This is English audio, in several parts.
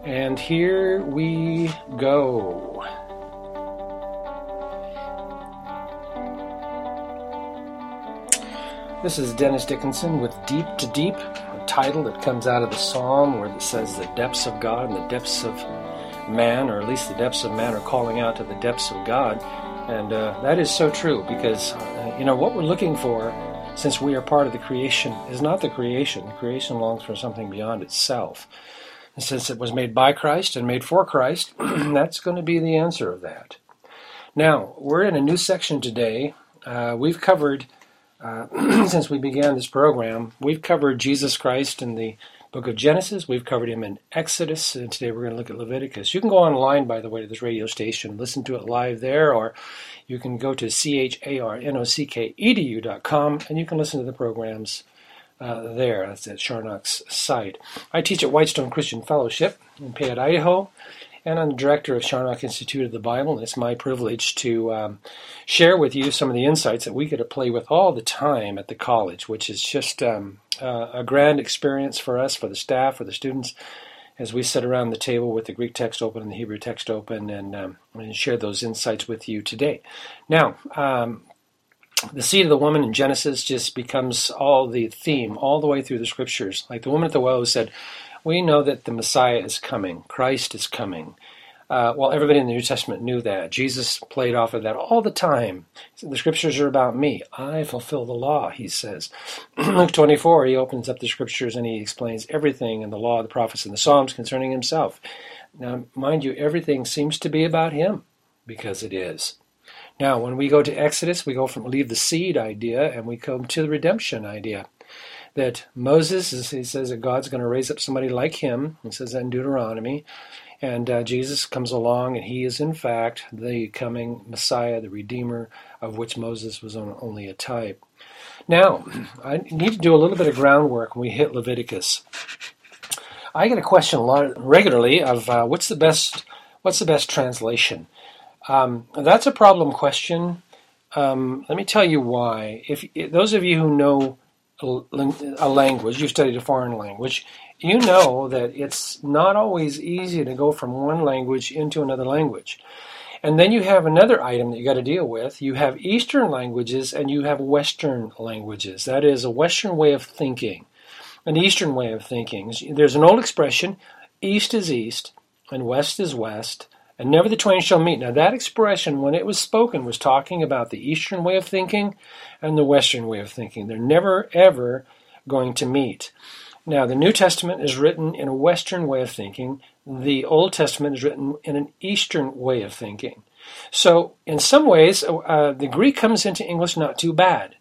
And here we go. This is Dennis Dickinson with Deep to Deep, a title that comes out of the Psalm where it says the depths of God and the depths of man, or at least the depths of man are calling out to the depths of God. And that is so true because, what we're looking for, since we are part of the creation, is not the creation. The creation longs for something beyond itself. And since it was made by Christ and made for Christ, that's going to be the answer of that. Now, we're in a new section today. We've covered, since we began this program, we've covered Jesus Christ in the book of Genesis. We've covered him in Exodus, and today we're going to look at Leviticus. You can go online, by the way, to this radio station, listen to it live there, or you can go to charnockedu.com, and you can listen to the programs there. That's at Charnock's site. I teach at Whitestone Christian Fellowship in Payette, Idaho, and I'm the director of Charnock Institute of the Bible, and it's my privilege to share with you some of the insights that we get to play with all the time at the college, which is just a grand experience for us, for the staff, for the students, as we sit around the table with the Greek text open and the Hebrew text open, and share those insights with you today. Now, the seed of the woman in Genesis just becomes all the theme all the way through the scriptures. Like the woman at the well who said, we know that the Messiah is coming, Christ is coming. Well, everybody in the New Testament knew that. Jesus played off of that all the time. The scriptures are about me. I fulfill the law, he says. Luke 24, he opens up the scriptures and he explains everything in the law, the prophets, and the Psalms concerning himself. Now, mind you, everything seems to be about him, because it is. Now, when we go to Exodus, we leave the seed idea and we come to the redemption idea. That Moses, he says that God's going to raise up somebody like him, he says that in Deuteronomy, and Jesus comes along and he is in fact the coming Messiah, the Redeemer, of which Moses was only a type. Now, I need to do a little bit of groundwork when we hit Leviticus. I get a question a lot regularly of what's the best translation? That's a problem question. Let me tell you why. If those of you who know a language, you've studied a foreign language, you know that it's not always easy to go from one language into another language. And then you have another item that you got to deal with. You have Eastern languages and you have Western languages. That is a Western way of thinking, an Eastern way of thinking. There's an old expression, East is East and West is West, and never the twain shall meet. Now that expression, when it was spoken, was talking about the Eastern way of thinking and the Western way of thinking. They're never, ever going to meet. Now, the New Testament is written in a Western way of thinking. The Old Testament is written in an Eastern way of thinking. So, in some ways, the Greek comes into English not too bad.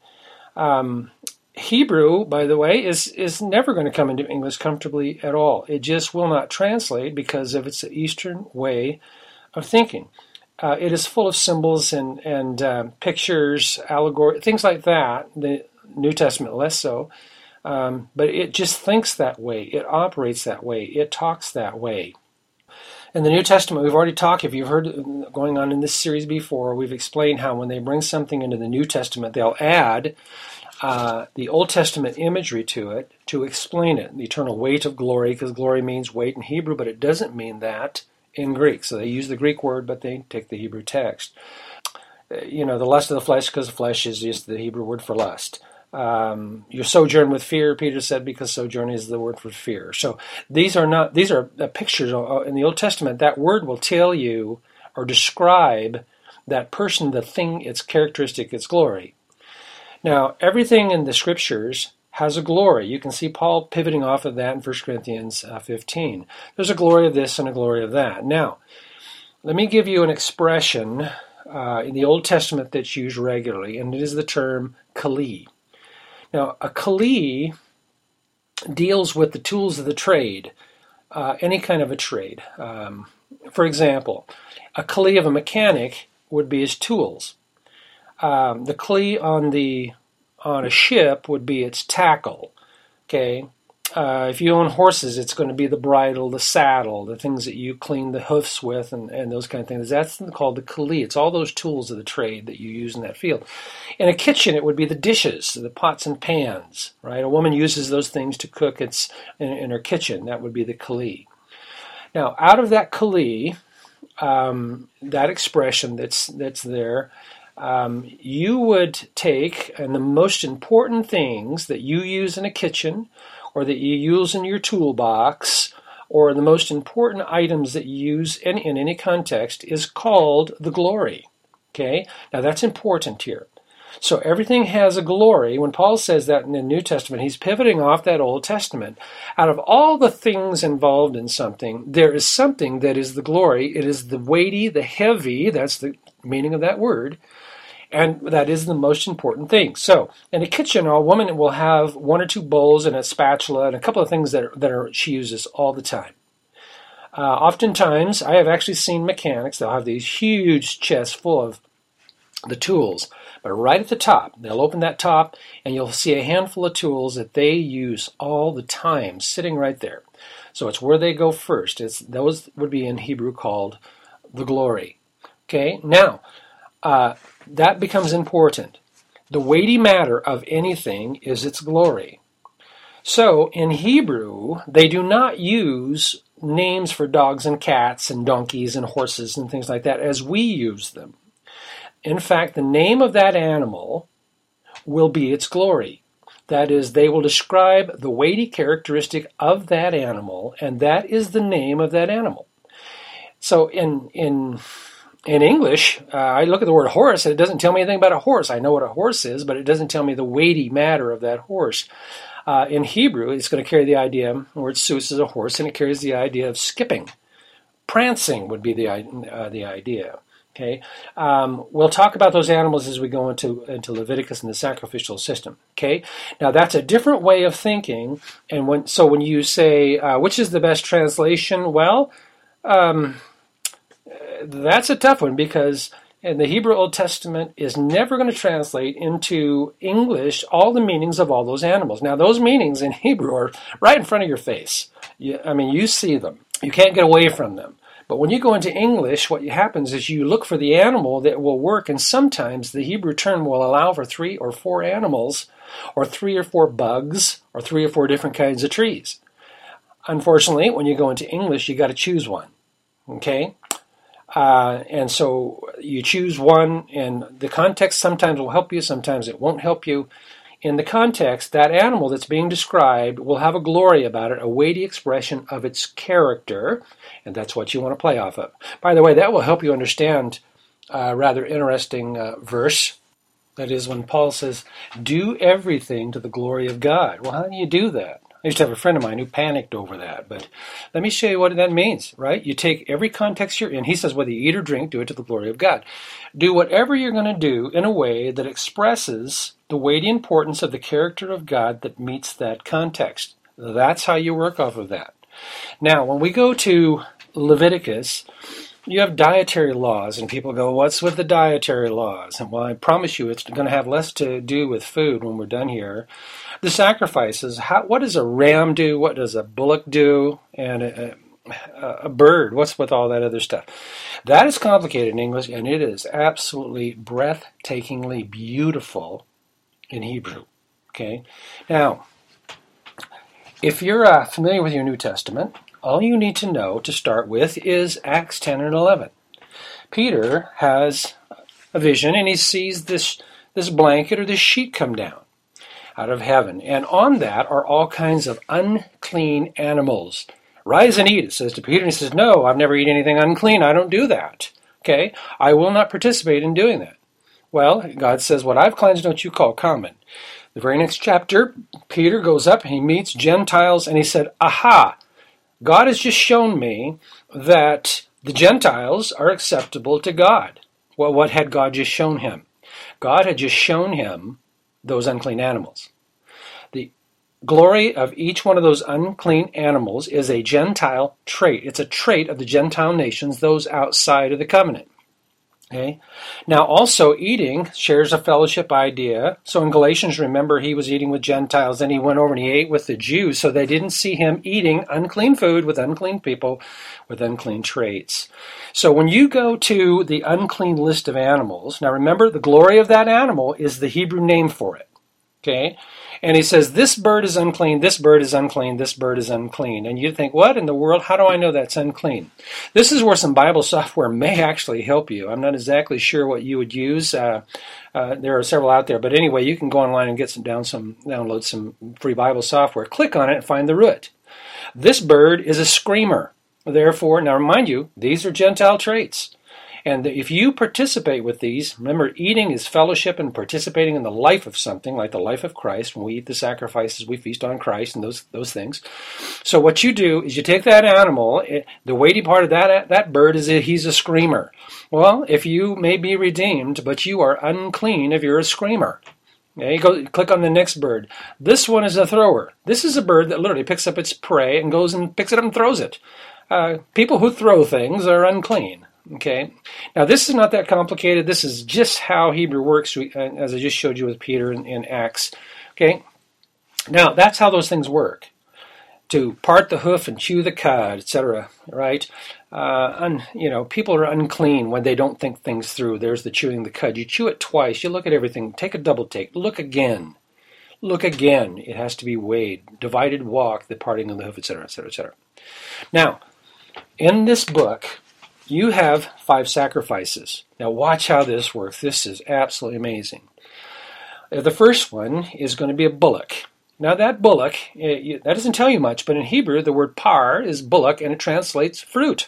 Hebrew, by the way, is never going to come into English comfortably at all. It just will not translate because of its Eastern way of thinking. It is full of symbols and pictures, allegory, things like that. The New Testament less so. But it just thinks that way. It operates that way. It talks that way. In the New Testament, we've already talked, if you've heard going on in this series before, we've explained how when they bring something into the New Testament, they'll add the Old Testament imagery to it to explain it. The eternal weight of glory, because glory means weight in Hebrew, but it doesn't mean that in Greek. So they use the Greek word, but they take the Hebrew text. The lust of the flesh, because the flesh is just the Hebrew word for lust. You sojourn with fear, Peter said, because sojourn is the word for fear. So these are pictures in the Old Testament. That word will tell you or describe that person, the thing, its characteristic, its glory. Now, everything in the scriptures has a glory. You can see Paul pivoting off of that in 1 Corinthians 15. There's a glory of this and a glory of that. Now, let me give you an expression in the Old Testament that's used regularly, and it is the term kali. Now, a kali deals with the tools of the trade, any kind of a trade. For example, a kali of a mechanic would be his tools. The kali on a ship would be its tackle. Okay, if you own horses, it's going to be the bridle, the saddle, the things that you clean the hoofs with, and those kind of things. That's called the kali. It's all those tools of the trade that you use in that field. In a kitchen, it would be the dishes, the pots and pans, right? A woman uses those things to cook in her kitchen. That would be the kali. Now, out of that kli, that expression that's there, you would take, and the most important things that you use in a kitchen or that you use in your toolbox, or the most important items that you use in any context, is called the glory. Okay? Now that's important here. So everything has a glory. When Paul says that in the New Testament, he's pivoting off that Old Testament. Out of all the things involved in something, there is something that is the glory. It is the weighty, the heavy, that's the meaning of that word, and that is the most important thing. So in a kitchen, a woman will have 1 or 2 bowls and a spatula and a couple of things that she uses all the time. Oftentimes, I have actually seen mechanics, they'll have these huge chests full of the tools, but right at the top, they'll open that top and you'll see a handful of tools that they use all the time sitting right there. So it's where they go first. Those would be in Hebrew called the glory. Okay, now that becomes important. The weighty matter of anything is its glory. So in Hebrew, they do not use names for dogs and cats and donkeys and horses and things like that as we use them. In fact, the name of that animal will be its glory. That is, they will describe the weighty characteristic of that animal, and that is the name of that animal. So in English, I look at the word horse, and it doesn't tell me anything about a horse. I know what a horse is, but it doesn't tell me the weighty matter of that horse. In Hebrew, it's going to carry the idea, the word sus is a horse, and it carries the idea of skipping. Prancing would be the idea. Okay, we'll talk about those animals as we go into Leviticus and the sacrificial system. Okay, now that's a different way of thinking. And when you say which is the best translation, well, that's a tough one, because in the Hebrew Old Testament is never going to translate into English all the meanings of all those animals. Now those meanings in Hebrew are right in front of your face. You see them. You can't get away from them. But when you go into English, what happens is you look for the animal that will work, and sometimes the Hebrew term will allow for 3 or 4 animals, or 3 or 4 bugs, or 3 or 4 different kinds of trees. Unfortunately, when you go into English, you got to choose one. Okay? And so you choose one, and the context sometimes will help you, sometimes it won't help you. In the context, that animal that's being described will have a glory about it, a weighty expression of its character, and that's what you want to play off of. By the way, that will help you understand a rather interesting verse. That is when Paul says, do everything to the glory of God. Well, how do you do that? I used to have a friend of mine who panicked over that, but let me show you what that means, right? You take every context you're in. He says, whether you eat or drink, do it to the glory of God. Do whatever you're going to do in a way that expresses the weighty importance of the character of God that meets that context. That's how you work off of that. Now, when we go to Leviticus, you have dietary laws, and people go, what's with the dietary laws? And well, I promise you it's going to have less to do with food when we're done here. The sacrifices, what does a ram do? What does a bullock do? And a bird, what's with all that other stuff? That is complicated in English, and it is absolutely breathtakingly beautiful in Hebrew. Okay? Now, if you're familiar with your New Testament, all you need to know to start with is Acts 10 and 11. Peter has a vision, and he sees this blanket or this sheet come down out of heaven. And on that are all kinds of unclean animals. Rise and eat, it says to Peter. And he says, no, I've never eaten anything unclean. I don't do that. Okay? I will not participate in doing that. Well, God says, what I've cleansed don't you call common. The very next chapter, Peter goes up and he meets Gentiles, and he said, aha, God has just shown me that the Gentiles are acceptable to God. Well, what had God just shown him? God had just shown him those unclean animals. The glory of each one of those unclean animals is a Gentile trait. It's a trait of the Gentile nations, those outside of the covenant. Okay. Now, also eating shares a fellowship idea. So in Galatians, remember, he was eating with Gentiles, and he went over and he ate with the Jews, so they didn't see him eating unclean food with unclean people with unclean traits. So when you go to the unclean list of animals, now remember, the glory of that animal is the Hebrew name for it. Okay? And he says, this bird is unclean, this bird is unclean, this bird is unclean. And you think, what in the world? How do I know that's unclean? This is where some Bible software may actually help you. I'm not exactly sure what you would use. There are several out there. But anyway, you can go online and get download some free Bible software. Click on it and find the root. This bird is a screamer. Therefore, now remind you, these are Gentile traits. And if you participate with these, remember, eating is fellowship and participating in the life of something, like the life of Christ. When we eat the sacrifices, we feast on Christ and those things. So what you do is you take that animal, the weighty part of that bird is he's a screamer. Well, if you may be redeemed, but you are unclean if you're a screamer. Okay, click on the next bird. This one is a thrower. This is a bird that literally picks up its prey and goes and picks it up and throws it. People who throw things are unclean. Okay, now this is not that complicated. This is just how Hebrew works, as I just showed you with Peter in Acts. Okay, now that's how those things work. To part the hoof and chew the cud, etc. Right? People are unclean when they don't think things through. There's the chewing the cud. You chew it twice. You look at everything. Take a double take. Look again. Look again. It has to be weighed. Divided walk, the parting of the hoof, etc., etc., etc. Now, in this book, you have 5 sacrifices. Now watch how this works. This is absolutely amazing. The first one is going to be a bullock. Now that bullock, that doesn't tell you much, but in Hebrew the word par is bullock and it translates fruit.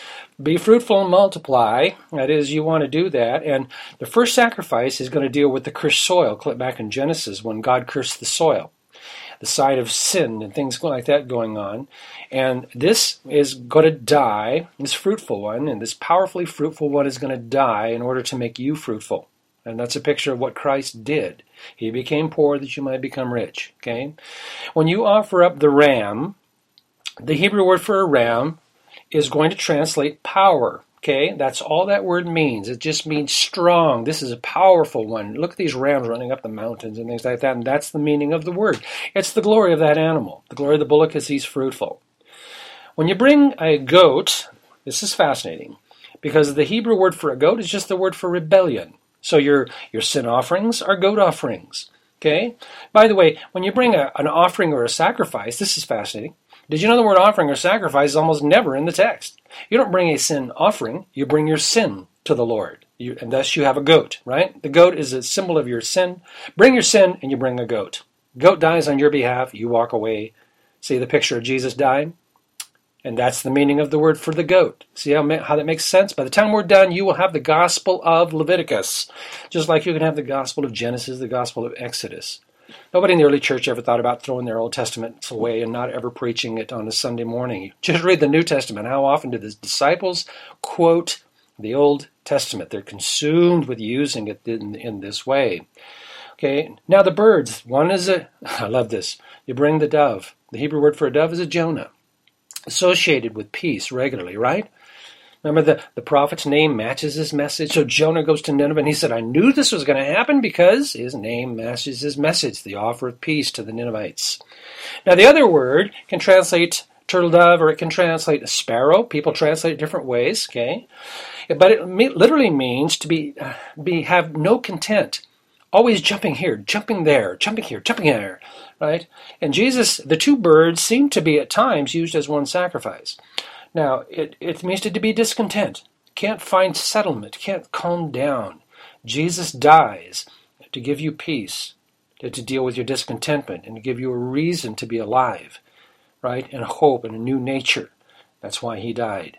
Be fruitful and multiply. That is, you want to do that. And the first sacrifice is going to deal with the cursed soil. Click back in Genesis when God cursed the soil. The side of sin and things like that going on. And this is going to die, this fruitful one, and this powerfully fruitful one is going to die in order to make you fruitful. And that's a picture of what Christ did. He became poor that you might become rich. Okay? When you offer up the ram, the Hebrew word for a ram is going to translate power. Okay, that's all that word means. It just means strong. This is a powerful one. Look at these rams running up the mountains and things like that, and that's the meaning of the word. It's the glory of that animal. The glory of the bullock is he's fruitful. When you bring a goat, this is fascinating, because the Hebrew word for a goat is just the word for rebellion. So your sin offerings are goat offerings. Okay? By the way, when you bring an offering or a sacrifice, this is fascinating. Did you know the word offering or sacrifice is almost never in the text? You don't bring a sin offering, you bring your sin to the Lord. And thus you have a goat, right? The goat is a symbol of your sin. Bring your sin and you bring a goat. Goat dies on your behalf, you walk away. See the picture of Jesus dying? And that's the meaning of the word for the goat. See how that makes sense? By the time we're done, you will have the Gospel of Leviticus, just like you can have the Gospel of Genesis, the Gospel of Exodus. Nobody in the early church ever thought about throwing their Old Testaments away and not ever preaching it on a Sunday morning. Just read the New Testament. How often do the disciples quote the Old Testament? They're consumed with using it in this way. Okay, now the birds. One is I love this. You bring the dove. The Hebrew word for a dove is a Jonah, associated with peace regularly, right? Remember the prophet's name matches his message. So Jonah goes to Nineveh and he said, I knew this was going to happen because his name matches his message, the offer of peace to the Ninevites. Now the other word can translate turtle dove or it can translate a sparrow. People translate it different ways, okay? But it literally means to have no content. Always jumping here, jumping there, jumping here, jumping there, right? And Jesus, the 2 birds seem to be at times used as one sacrifice. Now, it means to be discontent, can't find settlement, can't calm down. Jesus dies to give you peace, to deal with your discontentment, and to give you a reason to be alive, right? And hope and a new nature. That's why he died.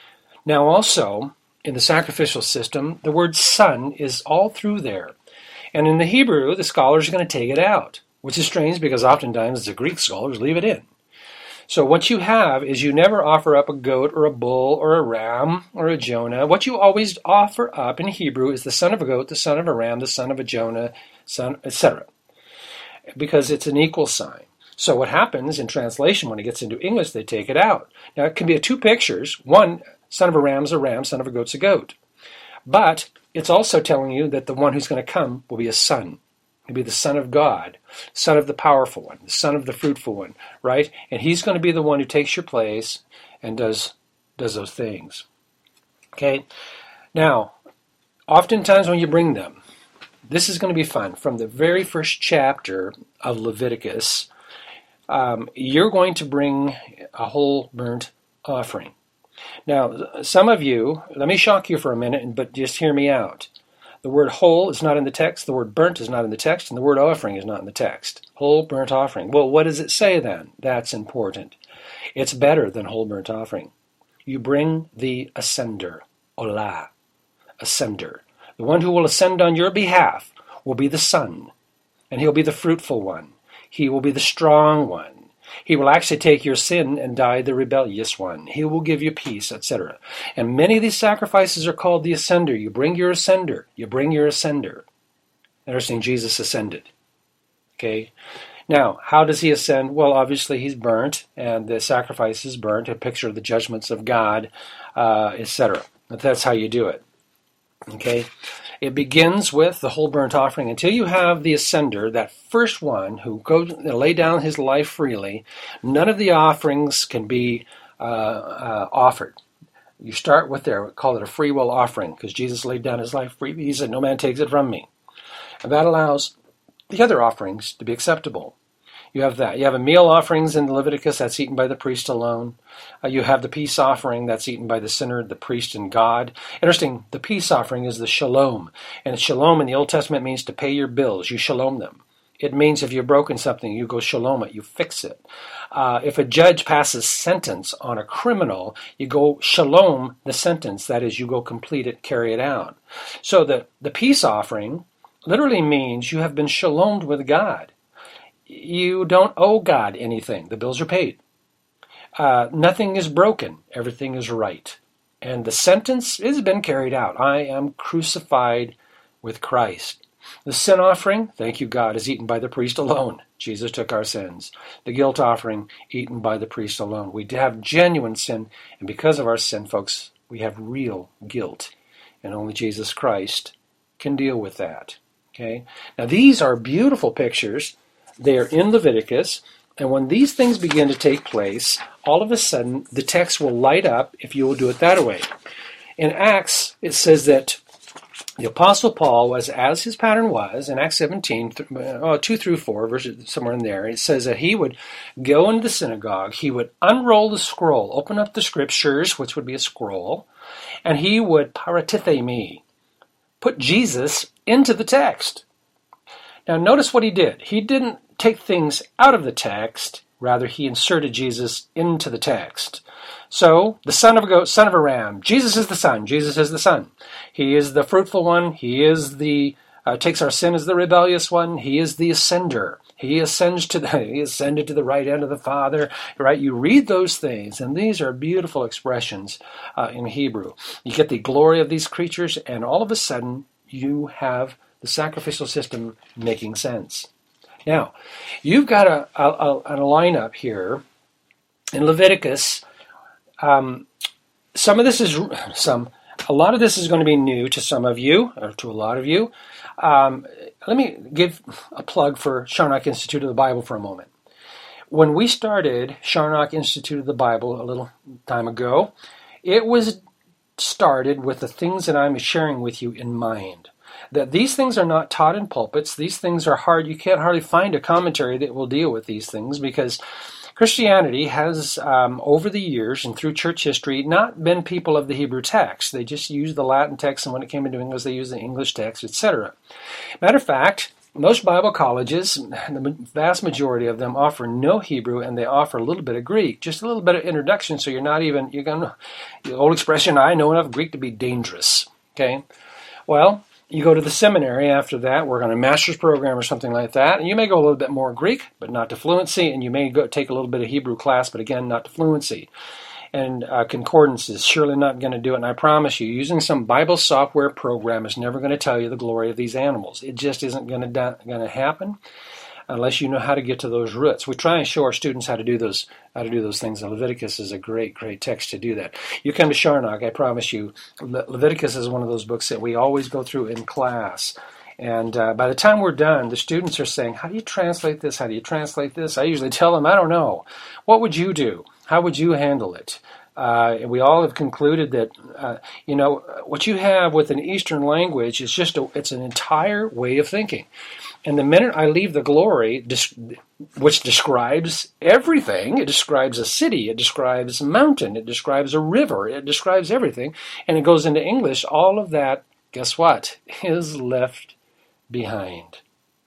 Now also, in the sacrificial system, the word son is all through there. And in the Hebrew, the scholars are going to take it out, which is strange because oftentimes the Greek scholars leave it in. So what you have is you never offer up a goat or a bull or a ram or a Jonah. What you always offer up in Hebrew is the son of a goat, the son of a ram, the son of a Jonah, son, etc. Because it's an equal sign. So what happens in translation when it gets into English, they take it out. Now it can be 2 pictures. One, son of a ram is a ram, son of a goat's a goat. But it's also telling you that the one who's going to come will be a son. He'll be the Son of God, Son of the powerful one, the Son of the fruitful one, right? And he's going to be the one who takes your place and does those things. Okay? Now, oftentimes when you bring them, This is going to be fun. From the very first chapter of Leviticus, you're going to bring a whole burnt offering. Now, some of you, let me shock you for a minute, but just hear me out. The word whole is not in the text, the word burnt is not in the text, and the word offering is not in the text. Whole burnt offering. Well, what does it say then? That's important. It's better than whole burnt offering. You bring the ascender, olah, ascender. The one who will ascend on your behalf will be the Son, and he'll be the fruitful one. He will be the strong one. He will actually take your sin and die the rebellious one. He will give you peace, etc. And many of these sacrifices are called the ascender. You bring your ascender. You bring your ascender. Interesting, Jesus ascended. Okay. Now, how does he ascend? Well, obviously he's burnt, and the sacrifice is burnt, a picture of the judgments of God, etc. That's how you do it. Okay. It begins with the whole burnt offering. Until you have the ascender, that first one who goes to lay down his life freely, none of the offerings can be offered. You start with there, we call it a free will offering, because Jesus laid down his life freely. He said, no man takes it from me. And that allows the other offerings to be acceptable. You have that. You have a meal offerings in Leviticus, that's eaten by the priest alone. You have the peace offering, that's eaten by the sinner, the priest, and God. Interesting, the peace offering is the shalom. And shalom in the Old Testament means to pay your bills. You shalom them. It means if you've broken something, you go shalom it, you fix it. If a judge passes sentence on a criminal, you go shalom the sentence. That is, you go complete it, carry it out. So the peace offering literally means you have been shalomed with God. You don't owe God anything. The bills are paid. Nothing is broken. Everything is right. And the sentence has been carried out. I am crucified with Christ. The sin offering, thank you God, is eaten by the priest alone. Jesus took our sins. The guilt offering, eaten by the priest alone. We have genuine sin, and because of our sin, folks, we have real guilt. And only Jesus Christ can deal with that. Okay? Now these are beautiful pictures. They are in Leviticus, and when these things begin to take place, all of a sudden the text will light up if you will do it that way. In Acts, it says that the Apostle Paul was, as his pattern was, in Acts 17, 2 through 4, verses somewhere in there, it says that he would go into the synagogue, he would unroll the scroll, open up the scriptures, which would be a scroll, and he would paratithemi, put Jesus into the text. Now notice what he did. He didn't take things out of the text, rather he inserted Jesus into the text. So, the son of a goat, son of a ram, Jesus is the Son, Jesus is the Son. He is the fruitful one, he is the, takes our sin as the rebellious one, he is the ascender. He ascended to the right hand of the Father, right? You read those things, and these are beautiful expressions in Hebrew. You get the glory of these creatures, and all of a sudden, you have the sacrificial system making sense. Now, you've got a lineup here in Leviticus. A lot of this is going to be new to some of you, or to a lot of you. Let me give a plug for Charnock Institute of the Bible for a moment. When we started Charnock Institute of the Bible a little time ago, it was started with the things that I'm sharing with you in mind. That these things are not taught in pulpits. These things are hard. You can't hardly find a commentary that will deal with these things because Christianity has, over the years and through church history, not been people of the Hebrew text. They just used the Latin text, and when it came into English, they used the English text, etc. Matter of fact, most Bible colleges, the vast majority of them, offer no Hebrew, and they offer a little bit of Greek, just a little bit of introduction, so you're going to, the old expression, I know enough Greek to be dangerous. Okay? Well, you go to the seminary after that, work on a master's program or something like that, and you may go a little bit more Greek, but not to fluency, and you may go take a little bit of Hebrew class, but again, not to fluency. And concordance is surely not going to do it, and I promise you, using some Bible software program is never going to tell you the glory of these animals. It just isn't going to happen unless you know how to get to those roots. We try and show our students how to do those things, and Leviticus is a great, great text to do that. You come to Charnock, I promise you, Leviticus is one of those books that we always go through in class. And by the time we're done, the students are saying, how do you translate this? How do you translate this? I usually tell them, I don't know. What would you do? How would you handle it? We all have concluded that, what you have with an Eastern language is it's an entire way of thinking. And the minute I leave the glory, which describes everything, it describes a city, it describes a mountain, it describes a river, it describes everything, and it goes into English, all of that, guess what, is left behind.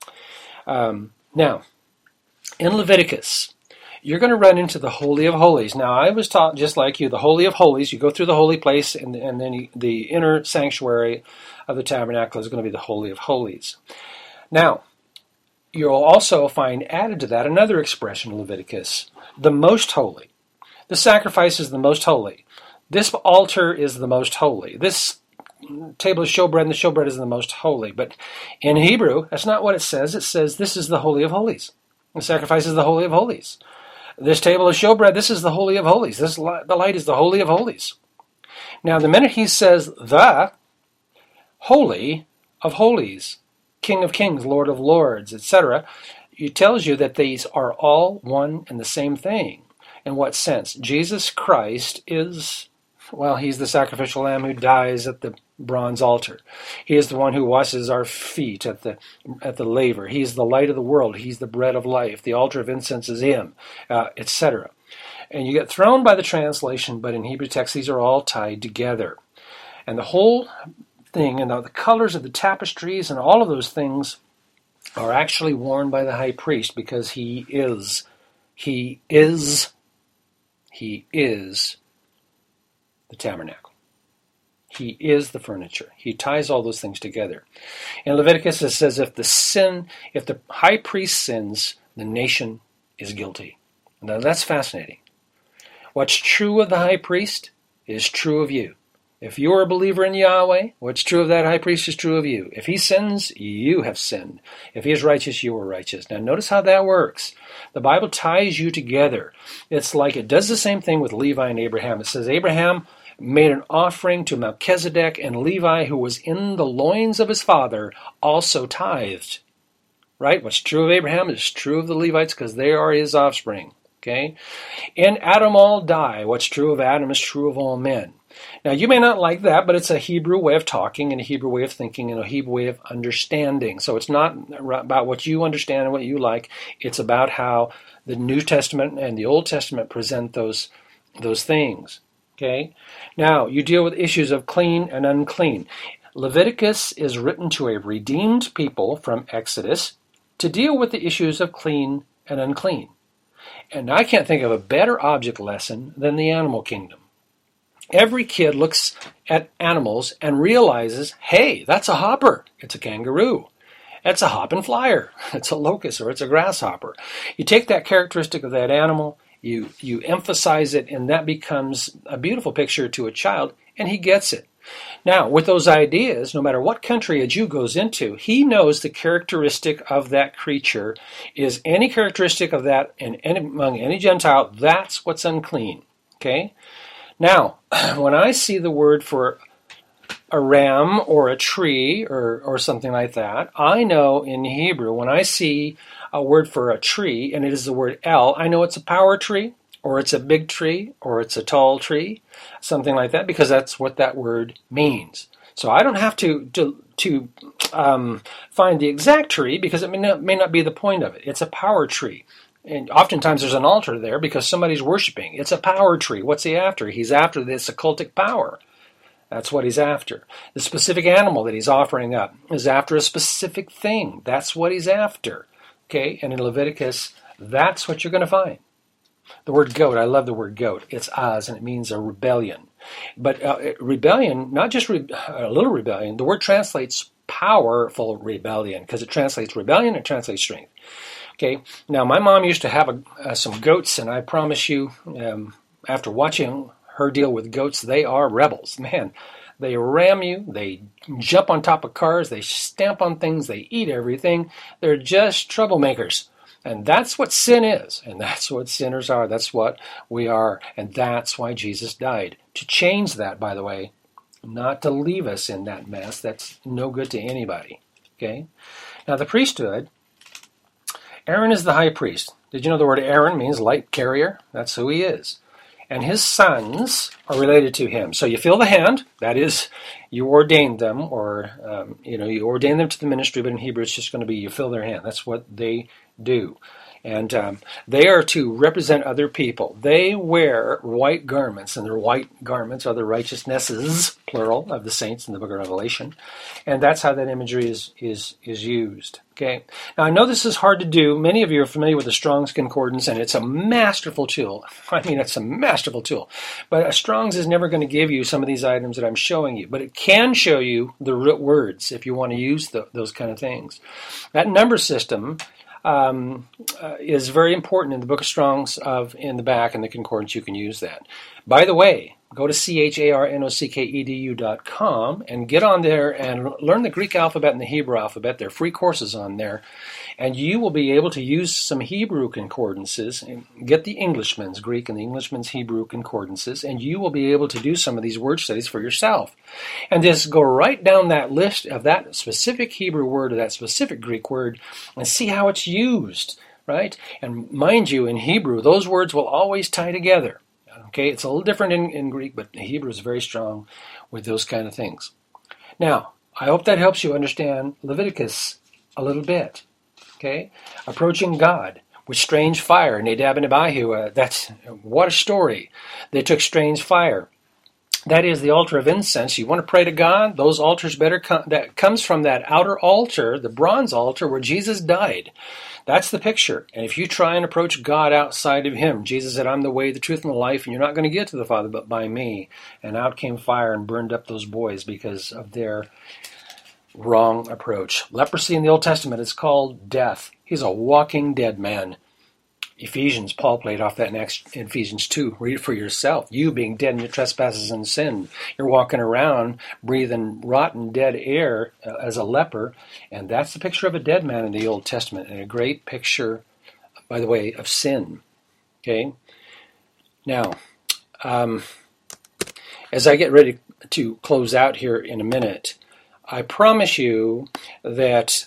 Now, in Leviticus, you're going to run into the Holy of Holies. Now, I was taught, just like you, the Holy of Holies, you go through the holy place, and then the inner sanctuary of the tabernacle is going to be the Holy of Holies. Now, you'll also find added to that another expression in Leviticus, the most holy. The sacrifice is the most holy. This altar is the most holy. This table of showbread and the showbread is the most holy. But in Hebrew, that's not what it says. It says this is the Holy of Holies. The sacrifice is the Holy of Holies. This table of showbread, this is the Holy of Holies. The light is the Holy of Holies. Now, the minute he says the Holy of Holies, King of Kings, Lord of Lords, etc., it tells you that these are all one and the same thing. In what sense? Jesus Christ is, he's the sacrificial lamb who dies at the bronze altar. He is the one who washes our feet at the laver. He is the light of the world. He's the bread of life. The altar of incense is him, etc. And you get thrown by the translation, but in Hebrew text, these are all tied together. And the whole thing, and the colors of the tapestries and all of those things are actually worn by the high priest because he is the tabernacle. He is the furniture. He ties all those things together. In Leviticus it says if the high priest sins, the nation is guilty. Now that's fascinating. What's true of the high priest is true of you. If you are a believer in Yahweh, what's true of that high priest is true of you. If he sins, you have sinned. If he is righteous, you are righteous. Now notice how that works. The Bible ties you together. It's like it does the same thing with Levi and Abraham. It says Abraham made an offering to Melchizedek, and Levi, who was in the loins of his father, also tithed. Right? What's true of Abraham is true of the Levites because they are his offspring. Okay? In Adam all die. What's true of Adam is true of all men. Now, you may not like that, but it's a Hebrew way of talking and a Hebrew way of thinking and a Hebrew way of understanding. So it's not about what you understand and what you like. It's about how the New Testament and the Old Testament present those things. Okay? Now, you deal with issues of clean and unclean. Leviticus is written to a redeemed people from Exodus to deal with the issues of clean and unclean. And I can't think of a better object lesson than the animal kingdom. Every kid looks at animals and realizes, hey, that's a hopper. It's a kangaroo. It's a hopping flyer. It's a locust or it's a grasshopper. You take that characteristic of that animal, you emphasize it, and that becomes a beautiful picture to a child, and he gets it. Now, with those ideas, no matter what country a Jew goes into, he knows the characteristic of that creature is any characteristic of that among any Gentile, that's what's unclean. Okay? Now, when I see the word for a ram or a tree or something like that, I know in Hebrew, when I see a word for a tree, and it is the word El, I know it's a power tree, or it's a big tree, or it's a tall tree, something like that, because that's what that word means. So I don't have to find the exact tree, because it may not be the point of it. It's a power tree. And oftentimes there's an altar there because somebody's worshiping. It's a power tree. What's he after? He's after this occultic power. That's what he's after. The specific animal that he's offering up is after a specific thing. That's what he's after. Okay? And in Leviticus, that's what you're going to find. The word goat, I love the word goat. It's az, and it means a rebellion. But rebellion, not just a little rebellion, the word translates powerful rebellion because it translates rebellion, it translates strength. Okay, now my mom used to have some goats, and I promise you, after watching her deal with goats, they are rebels. Man, they ram you, they jump on top of cars, they stamp on things, they eat everything. They're just troublemakers. And that's what sin is, and that's what sinners are. That's what we are, and that's why Jesus died. To change that, by the way, not to leave us in that mess. That's no good to anybody. Okay? Now the priesthood, Aaron is the high priest. Did you know the word Aaron means light carrier? That's who he is. and his sons are related to him. So you fill the hand, that is, you ordained them, or you ordain them to the ministry, but in Hebrew it's just going to be you fill their hand. That's what they do. And they are to represent other people. They wear white garments, and their white garments are the righteousnesses, plural, of the saints in the book of Revelation. And that's how that imagery is used. Okay. Now, I know this is hard to do. Many of you are familiar with the Strong's Concordance, and it's a masterful tool. I mean, it's a masterful tool. But a Strong's is never going to give you some of these items that I'm showing you. But it can show you the root words if you want to use those kind of things. That number system is very important in the Book of Strong's in the back in the concordance. You can use that. By the way, go to charnockedu.com and get on there and learn the Greek alphabet and the Hebrew alphabet. There are free courses on there. And you will be able to use some Hebrew concordances and get the Englishman's Greek and the Englishman's Hebrew concordances, and you will be able to do some of these word studies for yourself. And just go right down that list of that specific Hebrew word or that specific Greek word and see how it's used, right? And mind you, in Hebrew, those words will always tie together. Okay, it's a little different in Greek, but Hebrew is very strong with those kind of things. Now, I hope that helps you understand Leviticus a little bit. Okay, approaching God with strange fire. Nadab and Abihu, what a story. They took strange fire. That is the altar of incense. You want to pray to God? Those altars that comes from that outer altar, the bronze altar where Jesus died. That's the picture. And if you try and approach God outside of him, Jesus said, I'm the way, the truth, and the life, and you're not going to get to the Father but by me. And out came fire and burned up those boys because of their wrong approach. Leprosy in the Old Testament is called death. He's a walking dead man. Ephesians, Paul played off that in Ephesians 2. Read it for yourself. You being dead in your trespasses and sin. You're walking around breathing rotten dead air as a leper. And that's the picture of a dead man in the Old Testament. And a great picture, by the way, of sin. Okay? Now, as I get ready to close out here in a minute, I promise you that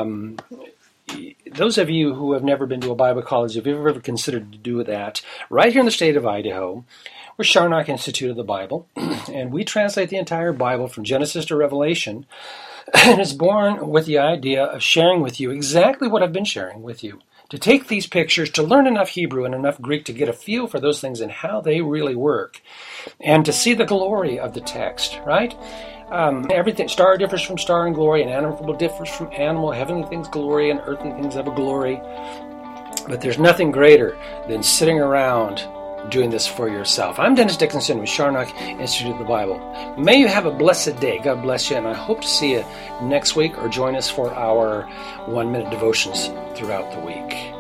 those of you who have never been to a Bible college, if you've ever considered to do that, right here in the state of Idaho, we're Charnock Institute of the Bible, and we translate the entire Bible from Genesis to Revelation, and it's born with the idea of sharing with you exactly what I've been sharing with you, to take these pictures, to learn enough Hebrew and enough Greek to get a feel for those things and how they really work, and to see the glory of the text, right? Everything, star differs from star in glory, and animal differs from animal. Heavenly things glory, and earthly things have a glory. But there's nothing greater than sitting around doing this for yourself. I'm Dennis Dickinson with Charnock Institute of the Bible. May you have a blessed day. God bless you, and I hope to see you next week, or join us for our 1-minute devotions throughout the week.